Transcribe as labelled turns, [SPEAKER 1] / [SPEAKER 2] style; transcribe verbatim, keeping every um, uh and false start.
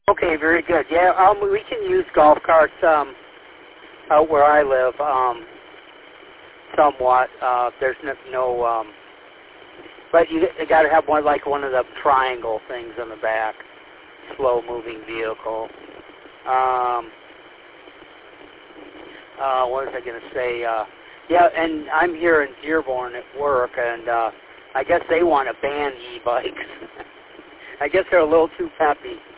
[SPEAKER 1] Okay, very good. Yeah, um, we can use golf carts um, out where I live um, somewhat. Uh, there's no, no um, but you, you got to have one like one of the triangle things on the back, slow-moving vehicle. Um, uh, what was I going to say? Uh, yeah, and I'm here in Dearborn at work, and uh, I guess they want to ban e-bikes. I guess they're a little too peppy.